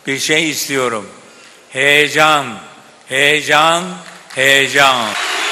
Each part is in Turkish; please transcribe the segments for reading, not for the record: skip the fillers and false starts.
bir şey istiyorum. Heyecan, heyecan, heyecan.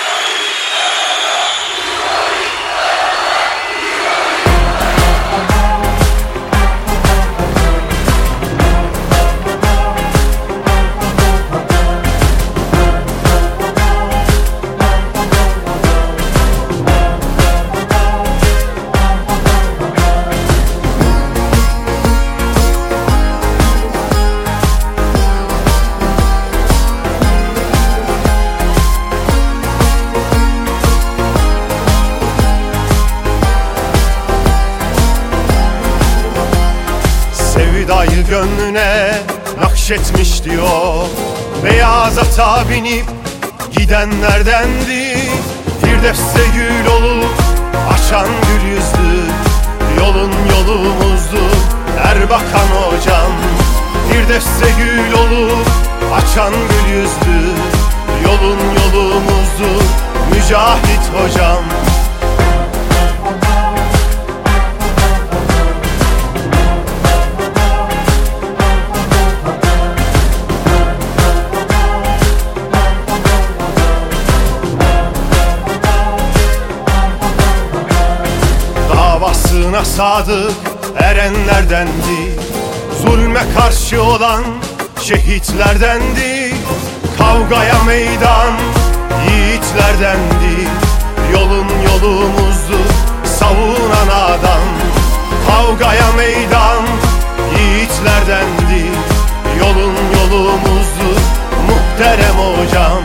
Sevdayı gönlüne nakşetmiş diyor. Beyaz ata binip gidenlerdendi. Firdevs'te gül olup açan gül yüzlü, yolun yolumuzdu Erbakan hocam. Firdevs'te gül olup açan gül yüzlü, yolun yolumuzdu Mücahit hocam. Davasına sadık erenlerdendi. Zulme karşı olan şehitlerdendi. Kavgaya meydan yiğitlerdendi. Yolun yolumuzdu savunan adam. Kavgaya meydan yiğitlerdendi. Yolun yolumuzdu muhterem hocam.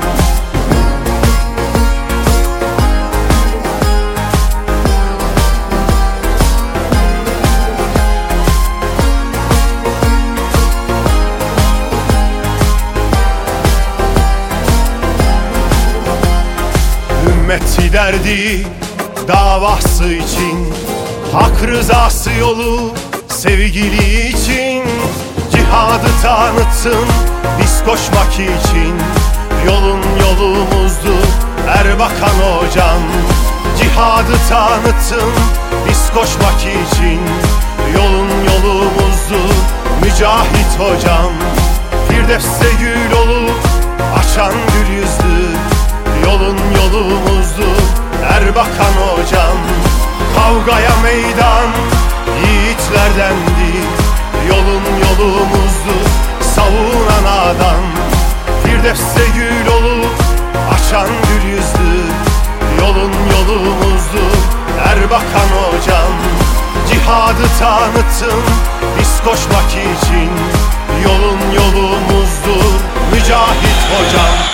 Ümmeti derdi davası için, hak rızası yolu sevgili için, cihadı tanıtın biz koşmak için. Yolun yolumuzdu Erbakan hocam. Cihadı tanıtın biz koşmak için. Yolun yolumuzdu Mücahit hocam. Firdevs'te gül olup açan gül yüzlü, yolun yolumuzdu Erbakan hocam. Kavgaya meydan yiğitlerdendi. Yolun yolumuzdu savunan adam. Firdevs'te gül olup açan gül yüzlü, yolun yolumuzdu Erbakan hocam. Cihadı tanıtın biz koşmak için. Yolun yolumuzdur Mücahit hocam.